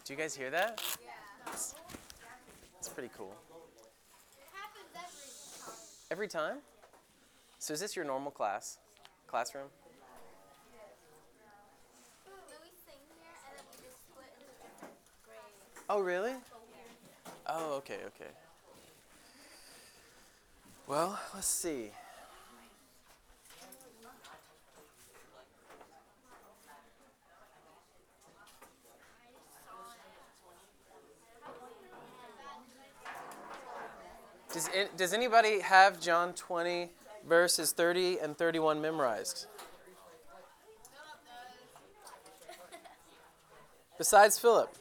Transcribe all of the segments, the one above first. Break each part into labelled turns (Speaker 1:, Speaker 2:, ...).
Speaker 1: Do you guys hear that? Yeah. It's pretty cool.
Speaker 2: It happens
Speaker 1: Every time? So is this your normal classroom?
Speaker 2: we sing here and then we just split into different grades.
Speaker 1: Oh, really? Oh, okay. Well, let's see. Does anybody have John 20 verses 30 and 31 memorized? Besides Philip.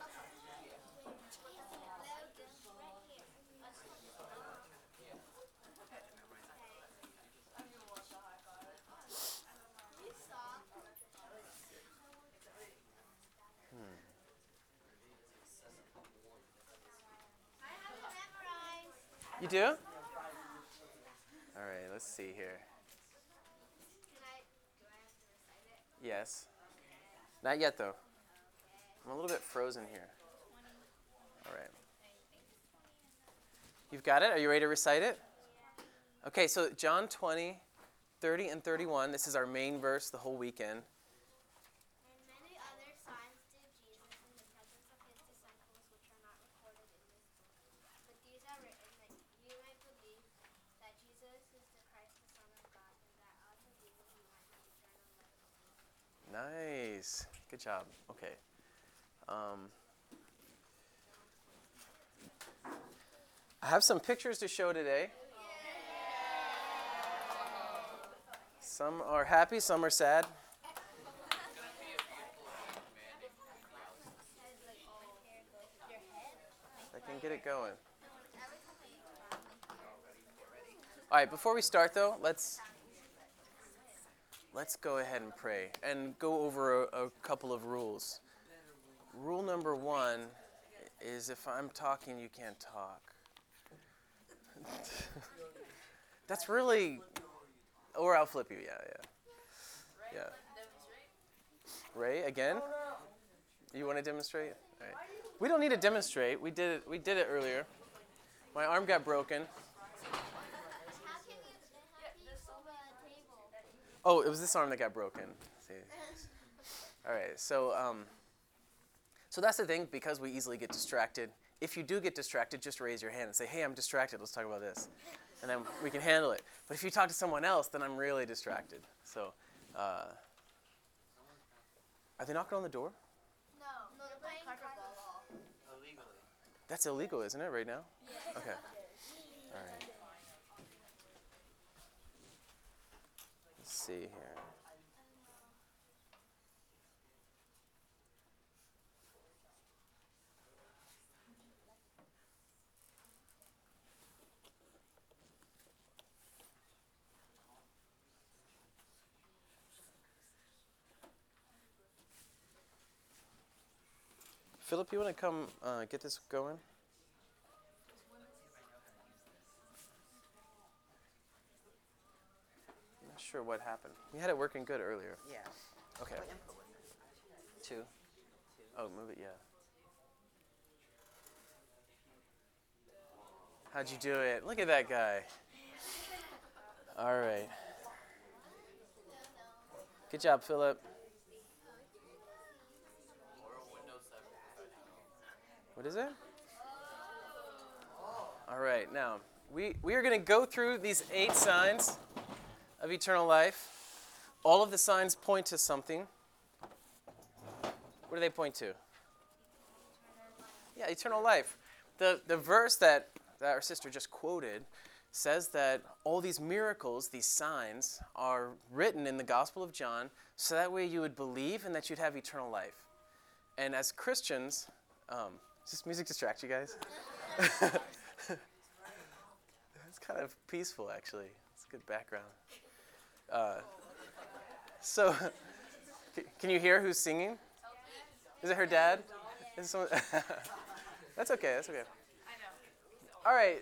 Speaker 1: You do? All right, let's see here.
Speaker 2: Do I have to recite it?
Speaker 1: Yes. Not yet, though. I'm a little bit frozen here. All right. You've got it? Are you ready to recite it? Okay, so John 20, 30 and 31. This is our main verse the whole weekend.
Speaker 2: And many other signs did Jesus in the presence of his disciples, which are not recorded in this book. But these are written that you may believe that Jesus is the Christ, the Son of God, and that out of believing you might have eternal life.
Speaker 1: Nice. Good job. Okay. I have some pictures to show today. Some are happy, some are sad. I can get it going. All right, before we start though, let's go ahead and pray and go over a couple of rules. Rule number 1 is if I'm talking, you can't talk. That's really, or I'll flip you, yeah. Ray, again? You want to demonstrate? All right. We don't need to demonstrate. We did it earlier. My arm got broken.
Speaker 2: How can you move a table?
Speaker 1: Oh, it was this arm that got broken. See. All right, so that's the thing, because we easily get distracted. If you do get distracted, just raise your hand and say, hey, I'm distracted, let's talk about this. And then we can handle it. But if you talk to someone else, then I'm really distracted. So, are they knocking on the door?
Speaker 2: No, they're playing carpet ball.
Speaker 3: Illegally.
Speaker 1: That's illegal, isn't it, right now?
Speaker 2: Yeah.
Speaker 1: Okay. All right. Let's see here. Philip, you want to come get this going? I'm not sure what happened. We had it working good earlier.
Speaker 3: Yeah.
Speaker 1: Okay.
Speaker 3: What input was it?
Speaker 1: 2. Oh, move it, yeah. How'd you do it? Look at that guy. All right. Good job, Philip. What is it? All right, now, we are going to go through these 8 signs of eternal life. All of the signs point to something. What do they point to? Yeah, eternal life. The verse that our sister just quoted says that all these miracles, these signs, are written in the Gospel of John so that way you would believe and that you'd have eternal life. And as Christians, does this music distract you guys? It's kind of peaceful, actually. It's a good background. So, can you hear who's singing? Is it her dad? Is it someone? That's okay. That's okay. All right.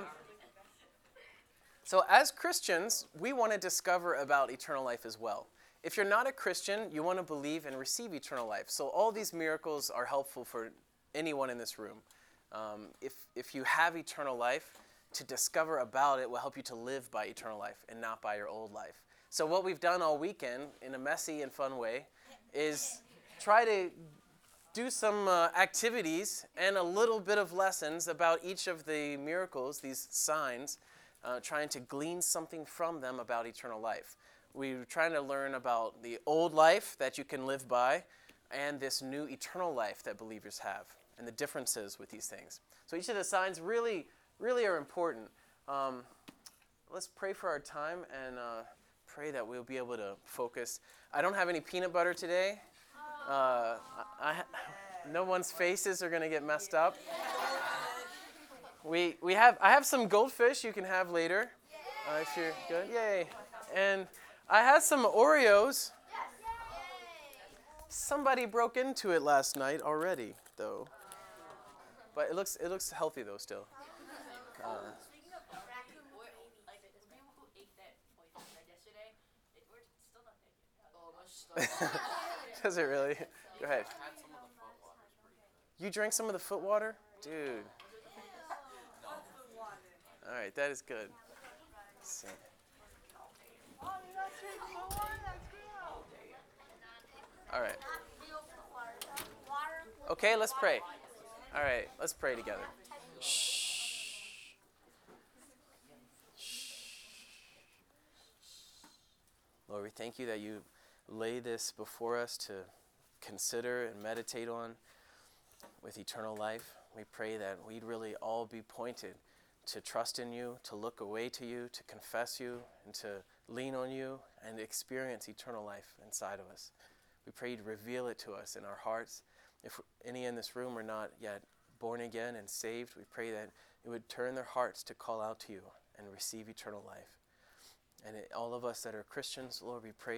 Speaker 1: So as Christians, we want to discover about eternal life as well. if you're not a Christian, you want to believe and receive eternal life. So all these miracles are helpful for anyone in this room. If you have eternal life, to discover about it will help you to live by eternal life and not by your old life. So what we've done all weekend, in a messy and fun way, is try to do some activities and a little bit of lessons about each of the miracles, these signs, trying to glean something from them about eternal life. We're trying to learn about the old life that you can live by and this new eternal life that believers have and the differences with these things. So each of the signs really are important. Let's pray for our time and pray that we'll be able to focus. I don't have any peanut butter today. No one's faces are going to get messed up. I have some goldfish you can have later if you're good. Yay! And I had some Oreos. Somebody broke into it last night already, though. But it looks healthy though still.
Speaker 3: Speaking of raccoon, like the people who ate that poison yesterday, we're still not naked.
Speaker 1: Does it really? Go ahead. You drank some of the foot water? Dude. All right, that is good. Let's see. All right. Okay, let's pray. All right, let's pray together. Shh. Lord, we thank you that you lay this before us to consider and meditate on with eternal life. We pray that we'd really all be pointed to trust in you, to look away to you, to confess you, and to lean on you and experience eternal life inside of us. We pray you'd reveal it to us in our hearts. If any in this room are not yet born again and saved, we pray that it would turn their hearts to call out to you and receive eternal life. And all of us that are Christians, Lord, we pray